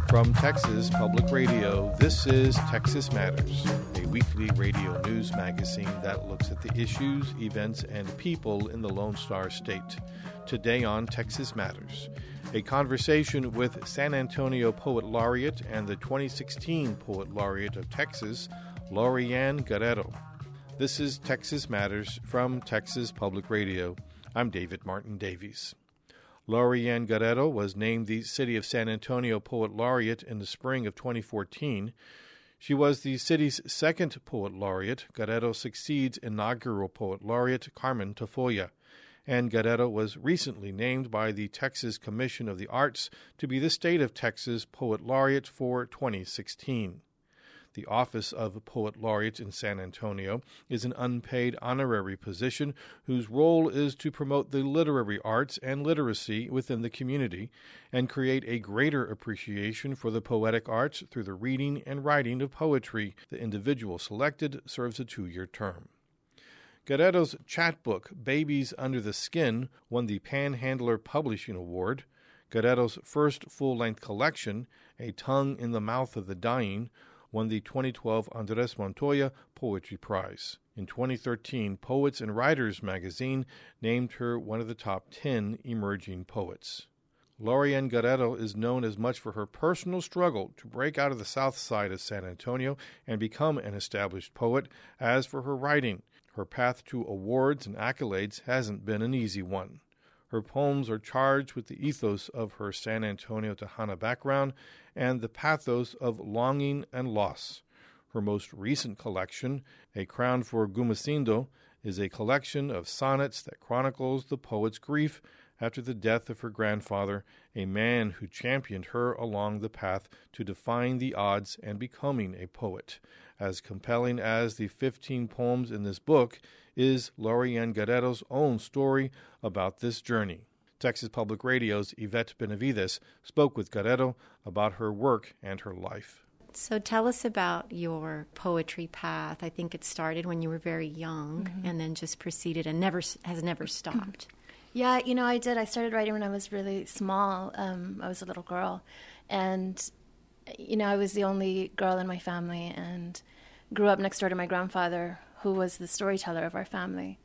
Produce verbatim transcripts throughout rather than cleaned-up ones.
From Texas Public Radio, this is Texas Matters, a weekly radio news magazine that looks at the issues, events, and people in the Lone Star State. Today on Texas Matters, a conversation with San Antonio Poet Laureate and the twenty sixteen Poet Laureate of Texas, Lorianne Guerrero. This is Texas Matters from Texas Public Radio. I'm David Martin Davies. Lorianne Guerrero was named the City of San Antonio Poet Laureate in the spring of twenty fourteen. She was the city's second Poet Laureate. Guerrero succeeds inaugural Poet Laureate Carmen Tafoya. And Guerrero was recently named by the Texas Commission of the Arts to be the State of Texas Poet Laureate for twenty sixteen. The office of Poet Laureate in San Antonio is an unpaid honorary position whose role is to promote the literary arts and literacy within the community and create a greater appreciation for the poetic arts through the reading and writing of poetry. The individual selected serves a two-year term. Guerrero's chapbook, Babies Under the Skin, won the Panhandler Publishing Award. Guerrero's first full-length collection, A Tongue in the Mouth of the Dying, won the twenty twelve Andres Montoya Poetry Prize. In twenty thirteen, Poets and Writers magazine named her one of the top ten emerging poets. Lorianne Guerrero is known as much for her personal struggle to break out of the south side of San Antonio and become an established poet as for her writing. Her path to awards and accolades hasn't been an easy one. Her poems are charged with the ethos of her San Antonio Tejana background and the pathos of longing and loss. Her most recent collection, A Crown for Gumecindo, is a collection of sonnets that chronicles the poet's grief after the death of her grandfather, a man who championed her along the path to defying the odds and becoming a poet. As compelling as the fifteen poems in this book is Lorianne Guerrero's own story about this journey. Texas Public Radio's Yvette Benavides spoke with Guerrero about her work and her life. So tell us about your poetry path. I think it started when you were very young mm-hmm. and then just proceeded and never has never stopped. Yeah, you know, I did. I started writing when I was really small. Um, I was a little girl. And, you know, I was the only girl in my family and grew up next door to my grandfather, who was the storyteller of our family.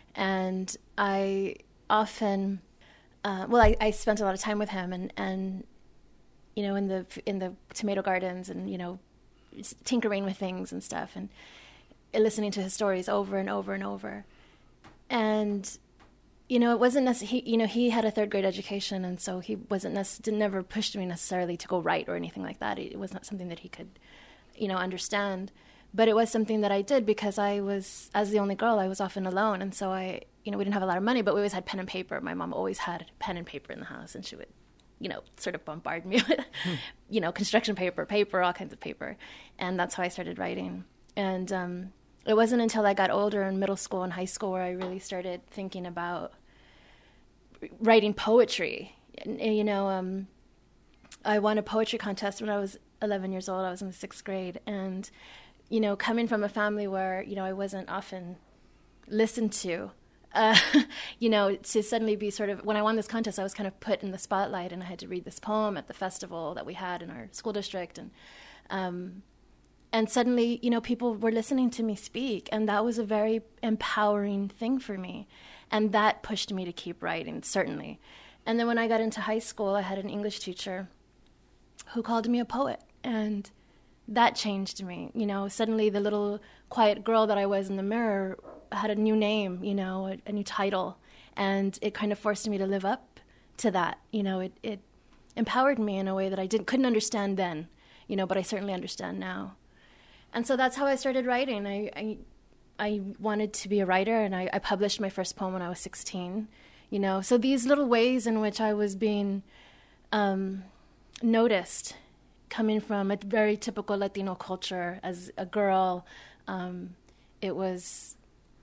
And I often, uh, well, I, I spent a lot of time with him and, and, you know, in the in the tomato gardens and, you know, tinkering with things and stuff and listening to his stories over and over and over. And, you know, it wasn't necessarily, you know, he had a third grade education, and so he wasn't necessarily, never pushed me necessarily to go write or anything like that. It was not something that he could, you know, understand. But it was something that I did because I was, as the only girl, I was often alone. And so I, you know, we didn't have a lot of money, but we always had pen and paper. My mom always had pen and paper in the house, and she would, you know, sort of bombard me with, hmm. you know, construction paper, paper, all kinds of paper. And that's how I started writing. And um, it wasn't until I got older in middle school and high school where I really started thinking about writing poetry. And, you know, um, I won a poetry contest when I was eleven years old. I was in the sixth grade. And you know, coming from a family where, you know, I wasn't often listened to, uh, you know, to suddenly be sort of, when I won this contest, I was kind of put in the spotlight and I had to read this poem at the festival that we had in our school district. And, um, and suddenly, you know, people were listening to me speak, and that was a very empowering thing for me. And that pushed me to keep writing, certainly. And then when I got into high school, I had an English teacher who called me a poet, and that changed me. You know, suddenly the little quiet girl that I was in the mirror had a new name, you know, a, a new title, and it kind of forced me to live up to that. You know, it, it empowered me in a way that I didn't couldn't understand then, you know, but I certainly understand now. And so that's how I started writing. I I, I wanted to be a writer, and I, I published my first poem when I was sixteen, you know. So these little ways in which I was being um, noticed, coming from a very typical Latino culture as a girl, um, it was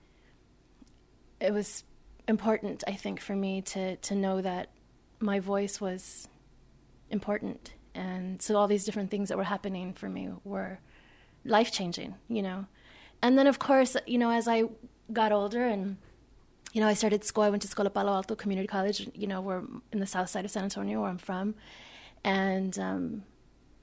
it was important, I think, for me to, to know that my voice was important. And so all these different things that were happening for me were life-changing, you know. And then, of course, you know, as I got older and, you know, I started school, I went to Escuela Palo Alto Community College, you know, we're in the south side of San Antonio, where I'm from. And, um,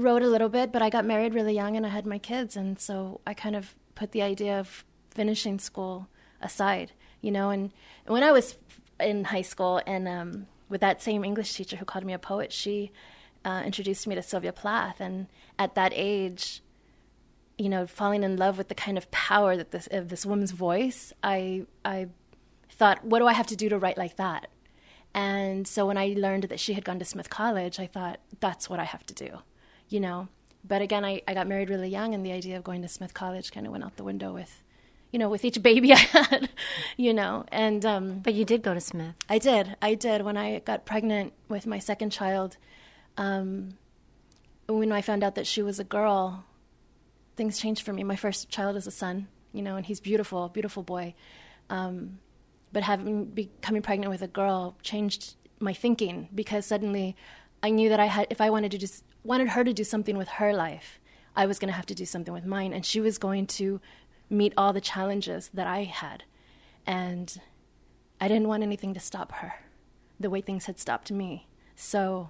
wrote a little bit, but I got married really young and I had my kids. And so I kind of put the idea of finishing school aside, you know. And, and when I was in high school and um, with that same English teacher who called me a poet, she uh, introduced me to Sylvia Plath. And at that age, you know, falling in love with the kind of power that this of this woman's voice, I I thought, what do I have to do to write like that? And so when I learned that she had gone to Smith College, I thought, that's what I have to do, you know. But again, I, I got married really young, and the idea of going to Smith College kind of went out the window with, you know, with each baby I had, you know. And um, But you did go to Smith. I did. I did. When I got pregnant with my second child, um, when I found out that she was a girl, things changed for me. My first child is a son, you know, and he's beautiful, beautiful boy. Um, but having becoming pregnant with a girl changed my thinking, because suddenly I knew that I had, if I wanted to just wanted her to do something with her life, I was going to have to do something with mine, and she was going to meet all the challenges that I had, and I didn't want anything to stop her, the way things had stopped me. So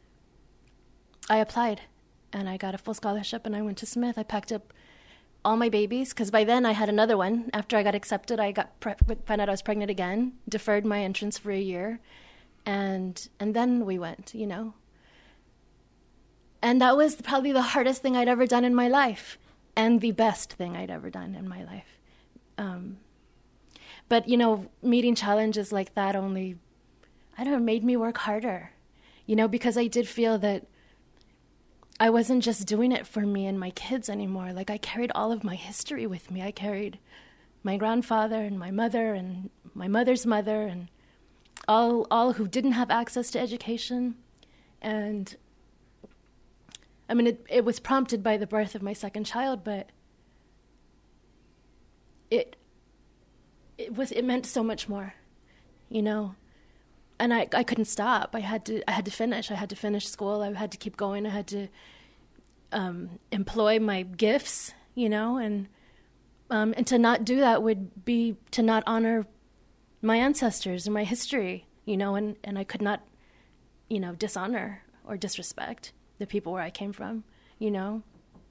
I applied, and I got a full scholarship, and I went to Smith. I packed up all my babies, because by then I had another one. After I got accepted, I got pre- found out I was pregnant again, deferred my entrance for a year, and and then we went, you know. And that was probably the hardest thing I'd ever done in my life, and the best thing I'd ever done in my life. Um, but, you know, meeting challenges like that only, I don't know, made me work harder, you know, because I did feel that I wasn't just doing it for me and my kids anymore. Like, I carried all of my history with me. I carried my grandfather and my mother and my mother's mother and all all who didn't have access to education. And I mean, it, it was prompted by the birth of my second child, but it it was it meant so much more, you know. And I, I couldn't stop. I had to I had to finish. I had to finish school. I had to keep going. I had to um, employ my gifts, you know, and um, and to not do that would be to not honor my ancestors and my history, you know, and, and I could not, you know, dishonor or disrespect the people where I came from, you know.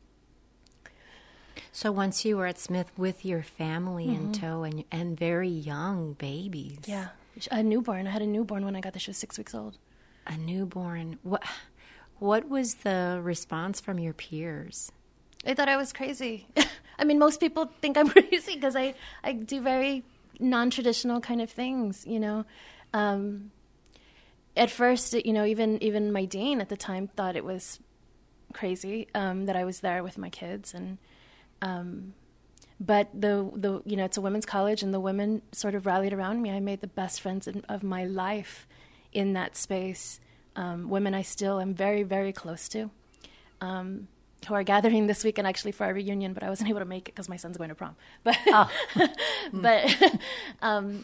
So once you were at Smith with your family Mm-hmm. in tow and and very young babies. Yeah. A newborn. I had a newborn when I got there. She was six weeks old. A newborn. What what was the response from your peers? They thought I was crazy. I mean, most people think I'm crazy because I, I do very non-traditional kind of things, you know. Um, at first, you know, even even my dean at the time thought it was crazy um, that I was there with my kids, and um, but the the you know, it's a women's college, and the women sort of rallied around me. I made the best friends in, of my life in that space. Um, women I still am very, very close to, um, who are gathering this weekend actually for our reunion, but I wasn't able to make it because my son's going to prom. But, oh. but um,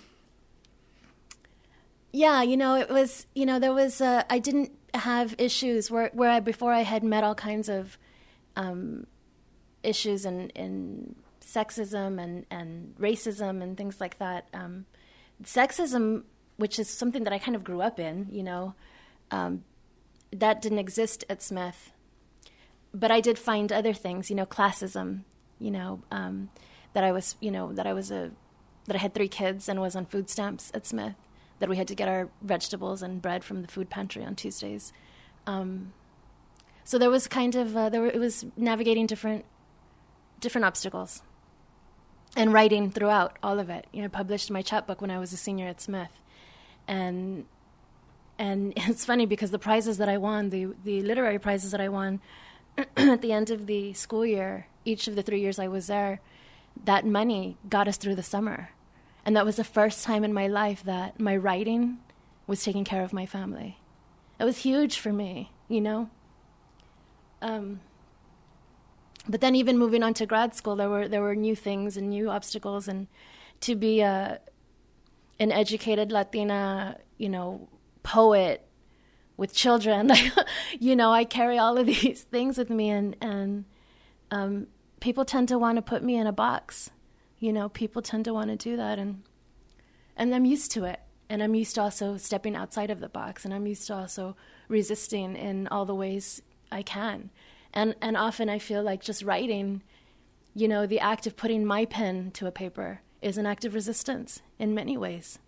yeah, you know, it was, you know, there was, uh, I didn't have issues where, where I, before I had met all kinds of um, issues and, and sexism and, and racism and things like that. Um, sexism, which is something that I kind of grew up in, you know, um, that didn't exist at Smith. But I did find other things, you know, classism, you know, um, that I was, you know, that I was a, that I had three kids and was on food stamps at Smith, that we had to get our vegetables and bread from the food pantry on Tuesdays. Um, so there was kind of, uh, there were, it was navigating different, different obstacles and writing throughout all of it. You know, I published my chapbook when I was a senior at Smith. And and it's funny because the prizes that I won, the, the literary prizes that I won at the end of the school year, each of the three years I was there, that money got us through the summer. And that was the first time in my life that my writing was taking care of my family. It was huge for me, you know. Um, but then even moving on to grad school, there were there were new things and new obstacles, and to be a an educated Latina, you know, poet with children, like, you know, I carry all of these things with me, and and um, people tend to want to put me in a box. You know, people tend to want to do that, and and I'm used to it, and I'm used to also stepping outside of the box, and I'm used to also resisting in all the ways I can. And and often I feel like just writing, you know, the act of putting my pen to a paper is an act of resistance in many ways.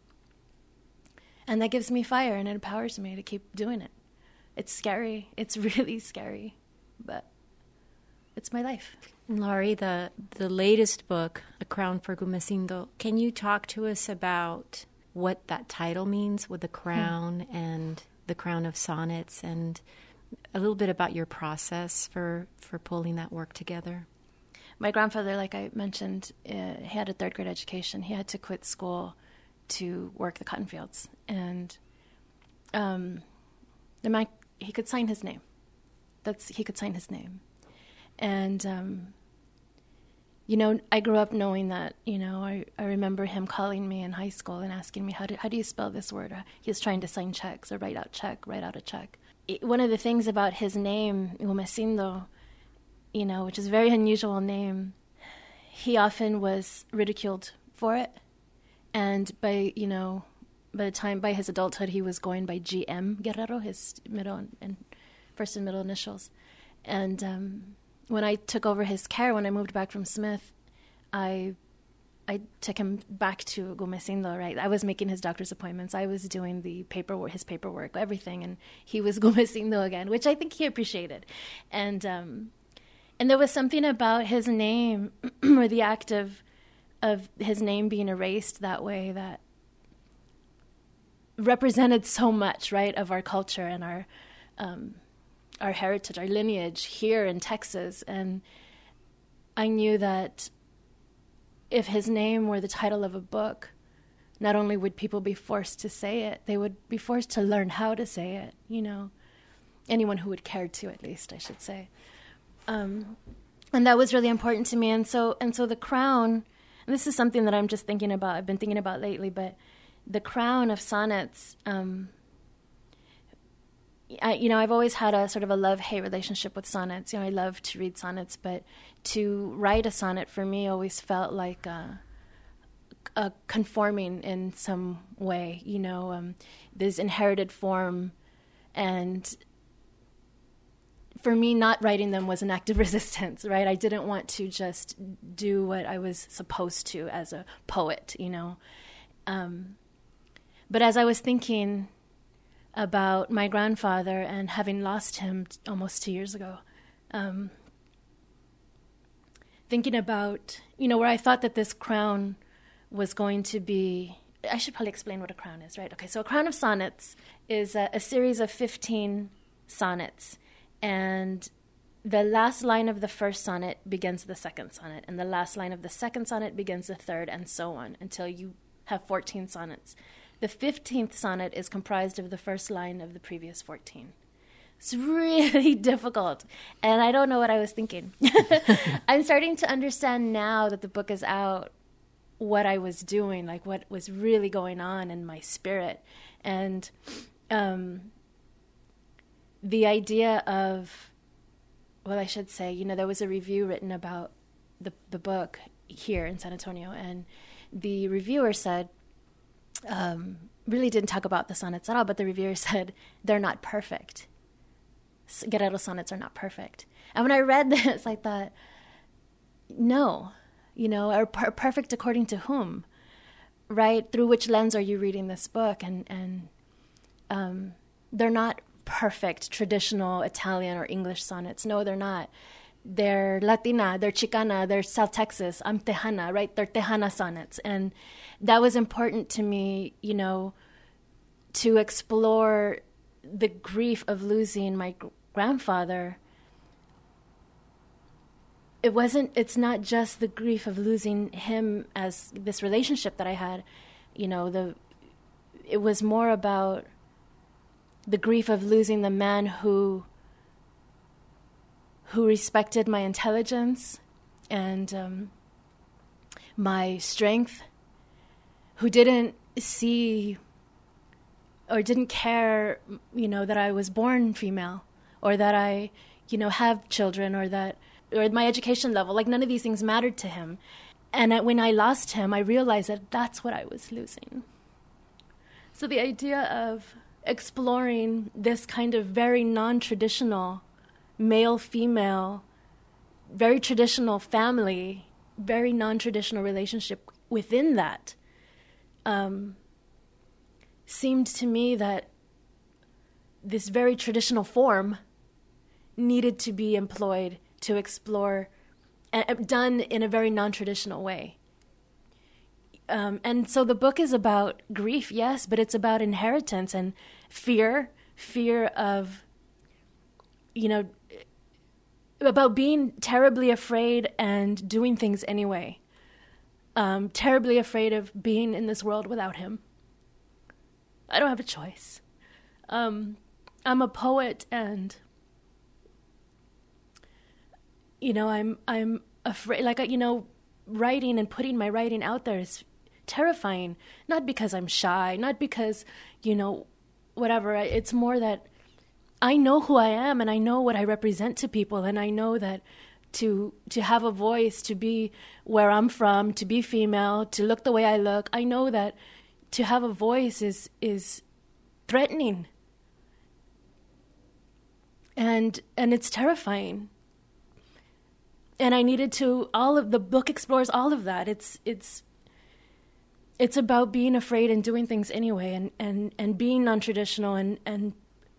And that gives me fire and it empowers me to keep doing it. It's scary. It's really scary, but it's my life. Laurie, the, the latest book, A Crown for Gumecindo, can you talk to us about what that title means with the crown hmm. and the crown of sonnets, and a little bit about your process for, for pulling that work together? My grandfather, like I mentioned, uh, he had a third grade education. He had to quit school to work the cotton fields. And um, the man, he could sign his name. That's he could sign his name. And, um, you know, I grew up knowing that, you know, I, I remember him calling me in high school and asking me, how do, how do you spell this word? He was trying to sign checks or write out check, write out a check. It, one of the things about his name, Gumecindo, you know, which is a very unusual name, he often was ridiculed for it. And by, you know, by the time, by his adulthood, he was going by G M Guerrero, his middle and first and middle initials. And um, when I took over his care, when I moved back from Smith, I I took him back to Gumecindo, right? I was making his doctor's appointments. I was doing the paperwork, his paperwork, everything. And he was Gumecindo again, which I think he appreciated. And, um, and there was something about his name or the act of of his name being erased that way that represented so much, right, of our culture and our um, our heritage, our lineage here in Texas. And I knew that if his name were the title of a book, not only would people be forced to say it, they would be forced to learn how to say it, you know, anyone who would care to, at least, I should say. Um, and that was really important to me. And so, and so the crown... And this is something that I'm just thinking about, I've been thinking about lately, but the crown of sonnets, um, I, you know, I've always had a sort of a love-hate relationship with sonnets. You know, I love to read sonnets, but to write a sonnet for me always felt like a, a conforming in some way, you know, um, this inherited form. And for me, not writing them was an act of resistance, right? I didn't want to just do what I was supposed to as a poet, you know. Um, but as I was thinking about my grandfather and having lost him t- almost two years ago, um, thinking about, you know, where I thought that this crown was going to be, I should probably explain what a crown is, right? Okay, so a crown of sonnets is a, a series of fifteen sonnets. And the last line of the first sonnet begins the second sonnet, and the last line of the second sonnet begins the third, and so on, until you have fourteen sonnets. The fifteenth sonnet is comprised of the first line of the previous fourteen. It's really difficult, and I don't know what I was thinking. I'm starting to understand now that the book is out what I was doing, like what was really going on in my spirit. And um the idea of, well, I should say, you know, there was a review written about the the book here in San Antonio, and the reviewer said, um, really didn't talk about the sonnets at all, but the reviewer said, they're not perfect. Guerrero sonnets are not perfect. And when I read this, I thought, no, you know, are per- perfect according to whom, right? Through which lens are you reading this book? And, and um, they're not perfect traditional Italian or English sonnets. No, they're not. They're Latina, they're Chicana, they're South Texas, I'm Tejana, right? They're Tejana sonnets. And that was important to me, you know, to explore the grief of losing my g- grandfather. It wasn't, it's not just the grief of losing him as this relationship that I had, you know, the, it was more about the grief of losing the man who who respected my intelligence and um, my strength, who didn't see or didn't care, you know, that I was born female or that I, you know, have children or that, or my education level. Like, none of these things mattered to him. And I, when I lost him, I realized that that's what I was losing. So the idea of exploring this kind of very non-traditional male-female, very traditional family, very non-traditional relationship within that, um, seemed to me that this very traditional form needed to be employed to explore, uh, done in a very non-traditional way. Um, and so the book is about grief, yes, but it's about inheritance and fear, fear of, you know, about being terribly afraid and doing things anyway. Um, terribly afraid of being in this world without him. I don't have a choice. Um, I'm a poet, and you know, I'm I'm afraid. Like you know, writing and putting my writing out there is terrifying. Not because I'm shy, not because you know, whatever. It's more that I know who I am, and I know what I represent to people, and I know that to to have a voice, to be where I'm from, to be female, to look the way I look. I know that to have a voice is is threatening. And and it's terrifying. And I needed to all of the book explores all of that. It's it's it's about being afraid and doing things anyway, and, and, and being non-traditional and, and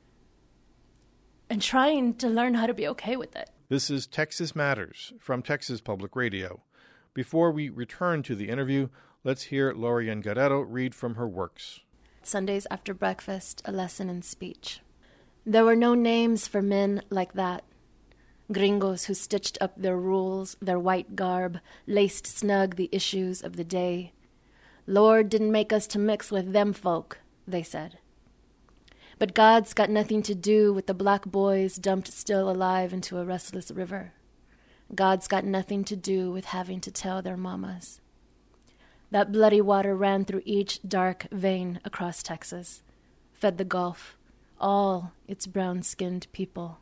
and trying to learn how to be okay with it. This is Texas Matters from Texas Public Radio. Before we return to the interview, let's hear Lorian Guerrero read from her works. Sundays after breakfast, a lesson in speech. There were no names for men like that. Gringos who stitched up their rules, their white garb, laced snug the issues of the day. Lord didn't make us to mix with them folk, they said. But God's got nothing to do with the black boys dumped still alive into a restless river. God's got nothing to do with having to tell their mamas. That bloody water ran through each dark vein across Texas, fed the Gulf, all its brown-skinned people.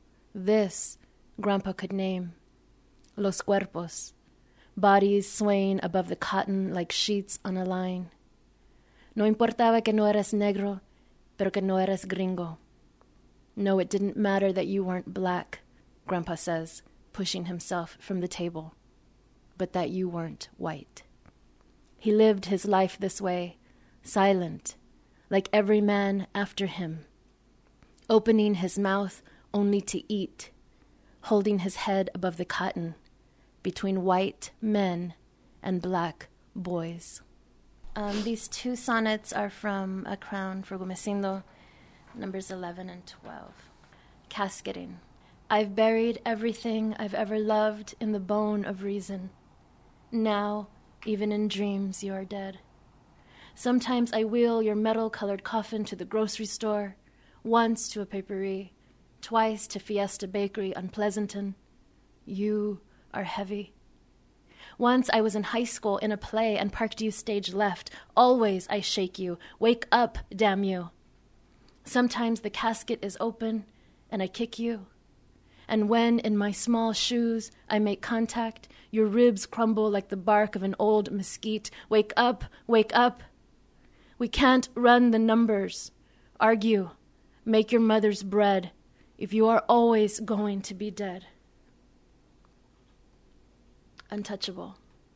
This Grandpa could name. Los cuerpos, bodies swaying above the cotton like sheets on a line. No importaba que no eras negro, pero que no eras gringo. No, it didn't matter that you weren't black, Grandpa says, pushing himself from the table, but that you weren't white. He lived his life this way, silent, like every man after him, opening his mouth only to eat, holding his head above the cotton, between white men and black boys. Um, these two sonnets are from A Crown for Gumecindo, numbers eleven and twelve. Casketing. I've buried everything I've ever loved in the bone of reason. Now, even in dreams, you are dead. Sometimes I wheel your metal-colored coffin to the grocery store, once to a paperie, twice to Fiesta Bakery on Pleasanton. You are heavy. Once I was in high school in a play and parked you stage left. Always I shake you. Wake up, damn you. Sometimes the casket is open and I kick you. And when in my small shoes I make contact, your ribs crumble like the bark of an old mesquite. Wake up, wake up. We can't run the numbers. Argue. Make your mother's bread if you are always going to be dead. Untouchable.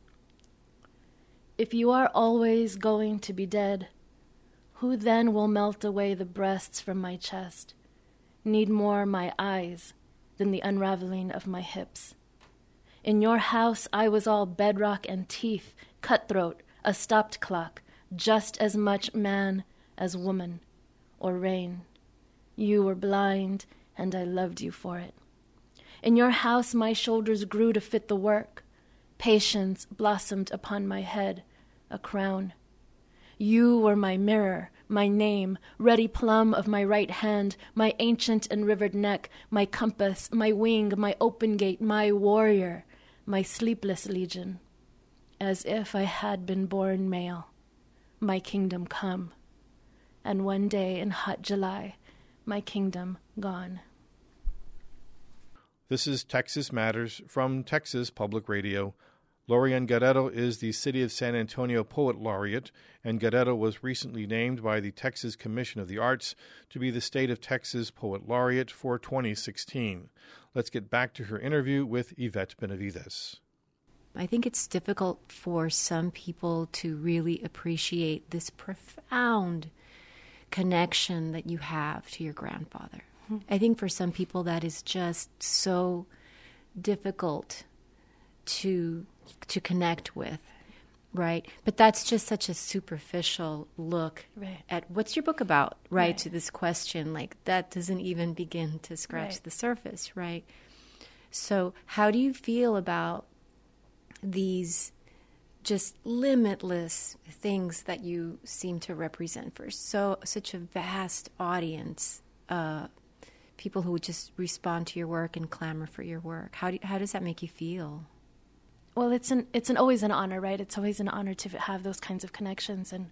If you are always going to be dead, who then will melt away the breasts from my chest, need more my eyes than the unraveling of my hips? In your house I was all bedrock and teeth, cutthroat, a stopped clock, just as much man as woman or rain. You were blind, and I loved you for it. In your house my shoulders grew to fit the work. Patience blossomed upon my head, a crown. You were my mirror, my name, ruddy plum of my right hand, my ancient and rivered neck, my compass, my wing, my open gate, my warrior, my sleepless legion. As if I had been born male, my kingdom come. And one day in hot July, my kingdom gone. This is Texas Matters from Texas Public Radio. Lorian Guerrero is the City of San Antonio Poet Laureate, and Guerrero was recently named by the Texas Commission of the Arts to be the State of Texas Poet Laureate for twenty sixteen. Let's get back to her interview with Yvette Benavides. I think it's difficult for some people to really appreciate this profound connection that you have to your grandfather. Mm-hmm. I think for some people that is just so difficult to to connect with, right? But that's just such a superficial look right. at what's your book about, right? right? To this question, like that doesn't even begin to scratch right. the surface, right? So how do you feel about these just limitless things that you seem to represent for so such a vast audience, uh, people who just respond to your work and clamor for your work? How do, how does that make you feel? Well, it's an it's an always an honor, right? It's always an honor to have those kinds of connections, and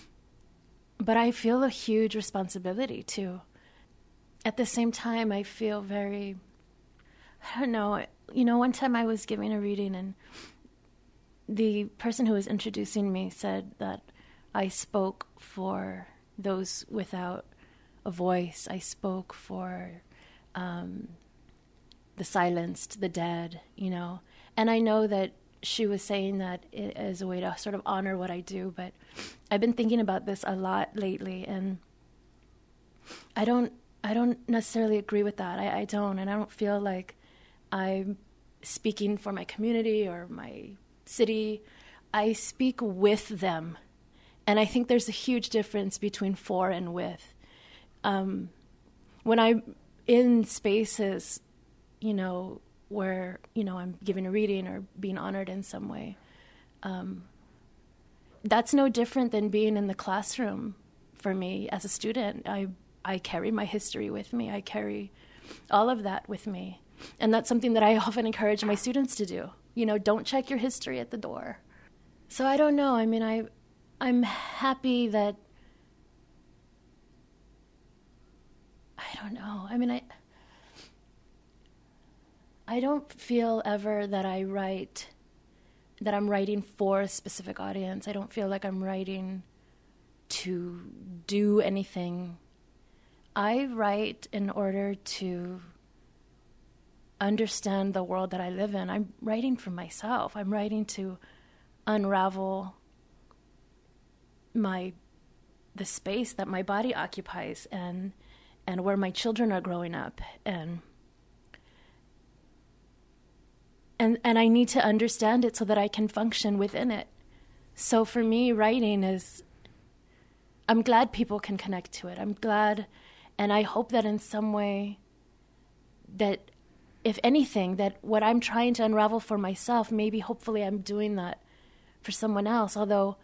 but I feel a huge responsibility too. At the same time, I feel very, I don't know. You know, one time I was giving a reading, and the person who was introducing me said that I spoke for those without a voice. I spoke for um, the silenced, the dead, you know. And I know that she was saying that as a way to sort of honor what I do, but I've been thinking about this a lot lately, and I don't I don't necessarily agree with that. I, I don't, and I don't feel like I'm speaking for my community or my city. I speak with them, and I think there's a huge difference between for and with. Um, when I'm in spaces, you know, where, you know, I'm giving a reading or being honored in some way, um, that's no different than being in the classroom for me as a student. I I carry my history with me. I carry all of that with me. And that's something that I often encourage my students to do. You know, don't check your history at the door. So I don't know. I mean, I, I'm happy that, I don't know. I mean, I... I don't feel ever that I write, that I'm writing for a specific audience. I don't feel like I'm writing to do anything. I write in order to understand the world that I live in. I'm writing for myself. I'm writing to unravel my the space that my body occupies and and where my children are growing up, and And and I need to understand it so that I can function within it. So for me, writing is, I'm glad people can connect to it. I'm glad, and I hope that in some way, that if anything, that what I'm trying to unravel for myself, maybe hopefully I'm doing that for someone else. Although,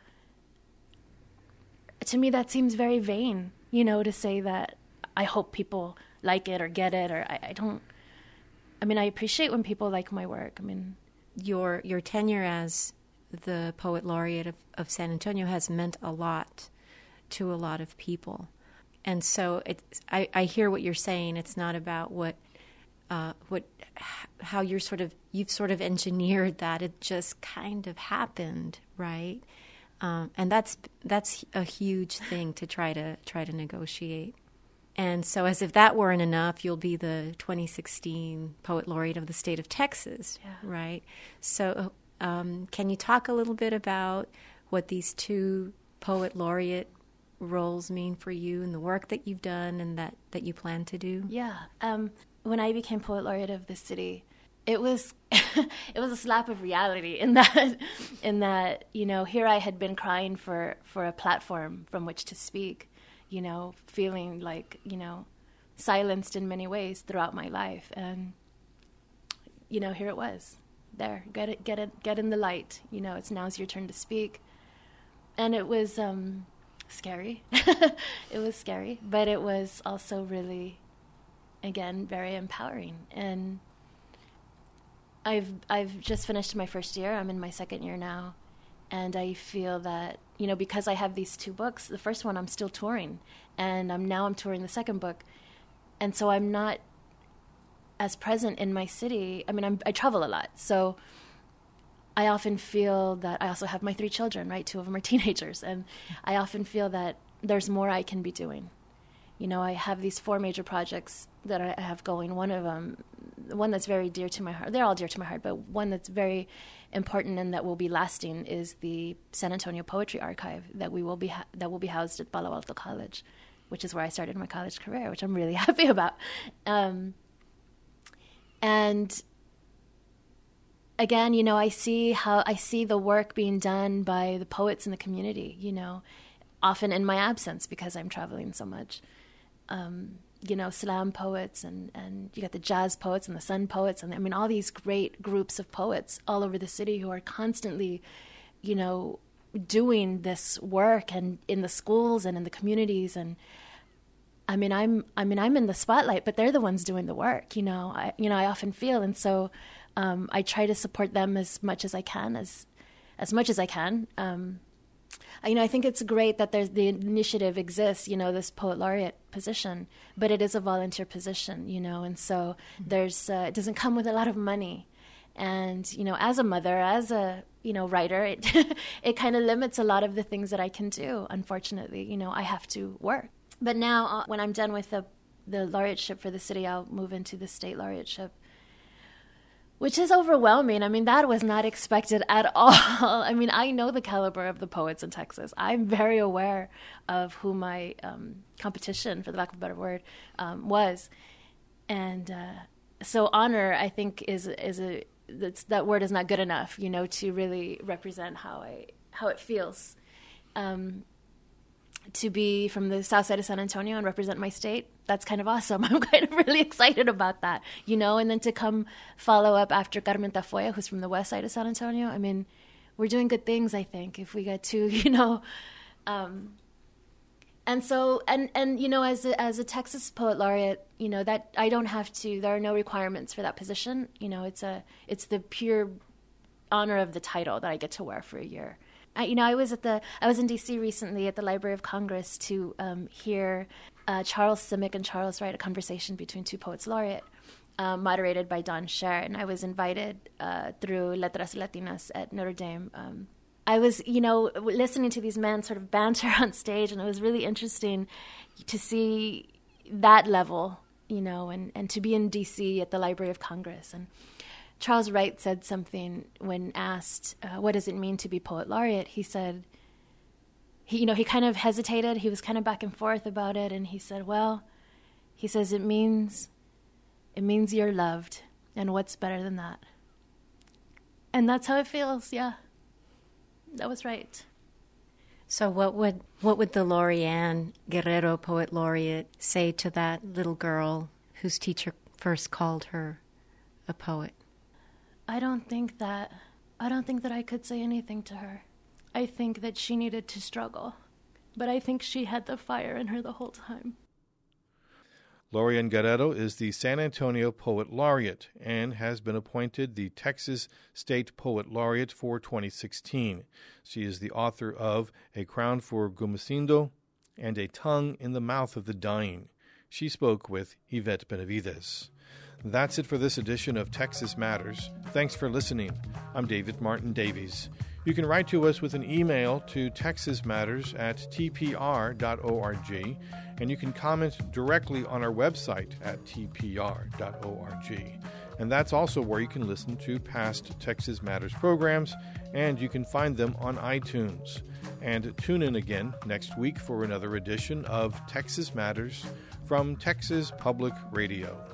to me, that seems very vain, you know, to say that I hope people like it or get it, or I, I don't. I mean, I appreciate when people like my work. I mean, your your tenure as the Poet Laureate of, of San Antonio has meant a lot to a lot of people. And so it's, I, I hear what you're saying. It's not about what, uh, what, how you're sort of, you've sort of engineered that. It just kind of happened, right? Um, and that's that's a huge thing to try to try to negotiate. And so as if that weren't enough, you'll be the twenty sixteen Poet Laureate of the state of Texas, yeah. right? So um, can you talk a little bit about what these two Poet Laureate roles mean for you and the work that you've done and that, that you plan to do? Yeah. Um, when I became Poet Laureate of the city, it was it was a slap of reality in that, in that, you know, here I had been crying for, for a platform from which to speak, you know, feeling like, you know, silenced in many ways throughout my life. And, you know, here it was. There, get it, get it, get in the light. You know, it's now's your turn to speak. And it was um, scary. It was scary, but it was also really, again, very empowering. And I've I've just finished my first year. I'm in my second year now. And I feel that, you know, because I have these two books, the first one I'm still touring, and I'm now I'm touring the second book. And so I'm not as present in my city. I mean, I'm, I travel a lot. So I often feel that I also have my three children, right? Two of them are teenagers. And I often feel that there's more I can be doing. You know, I have these four major projects that I have going. One of them, one that's very dear to my heart, they're all dear to my heart, but one that's very important and that will be lasting is the San Antonio Poetry Archive that we will be ha- that will be housed at Palo Alto College, which is where I started my college career, which I'm really happy about. Um, and again, you know, I see how I see the work being done by the poets in the community, you know, often in my absence because I'm traveling so much. Um, you know, slam poets and, and you got the jazz poets and the sun poets. And I mean, all these great groups of poets all over the city who are constantly, you know, doing this work and in the schools and in the communities. And I mean, I'm, I mean, I'm in the spotlight, but they're the ones doing the work, you know, I, you know, I often feel. And so, um, I try to support them as much as I can, as, as much as I can. Um, You know, I think it's great that there's the initiative exists, you know, this poet laureate position, but it is a volunteer position, you know, and so there's, uh, it doesn't come with a lot of money. And, you know, as a mother, as a, you know, writer, it, it kind of limits a lot of the things that I can do, unfortunately. You know, I have to work. But now uh, when I'm done with the, the laureateship for the city, I'll move into the state laureateship, which is overwhelming. I mean, that was not expected at all. I mean, I know the caliber of the poets in Texas. I'm very aware of who my um, competition, for the lack of a better word, um, was. And uh, so honor, I think, is is a that's, that word is not good enough, you know, to really represent how I how it feels. Um, to be from the south side of San Antonio and represent my state, that's kind of awesome. I'm kind of really excited about that, you know, and then to come follow up after Carmen Tafoya, who's from the west side of San Antonio. I mean, we're doing good things, I think, if we get to, you know, um, and so, and, and, you know, as a, as a Texas Poet Laureate, you know, that I don't have to, there are no requirements for that position. You know, it's a, it's the pure honor of the title that I get to wear for a year. I, you know, I was at the I was in D C recently at the Library of Congress to um, hear uh, Charles Simic and Charles Wright, a conversation between two poets laureate, um, moderated by Don Scher, and I was invited uh, through Letras Latinas at Notre Dame. Um, I was, you know, listening to these men sort of banter on stage, and it was really interesting to see that level, you know, and, and to be in D C at the Library of Congress. And Charles Wright said something when asked, uh, what does it mean to be poet laureate? He said, he, you know, he kind of hesitated. He was kind of back and forth about it. And he said, well, he says, it means, it means you're loved. And what's better than that? And that's how it feels. Yeah, that was right. So what would, what would the Lorianne Guerrero Poet Laureate say to that little girl whose teacher first called her a poet? I don't think that I don't think that I could say anything to her. I think that she needed to struggle, but I think she had the fire in her the whole time. Lorianne Guerrero is the San Antonio Poet Laureate and has been appointed the Texas State Poet Laureate for twenty sixteen. She is the author of A Crown for Gumecindo and A Tongue in the Mouth of the Dying. She spoke with Yvette Benavides. That's it for this edition of Texas Matters. Thanks for listening. I'm David Martin Davies. You can write to us with an email to texasmatters at t p r dot org, and you can comment directly on our website at t p r dot org. And that's also where you can listen to past Texas Matters programs, and you can find them on iTunes. And tune in again next week for another edition of Texas Matters from Texas Public Radio.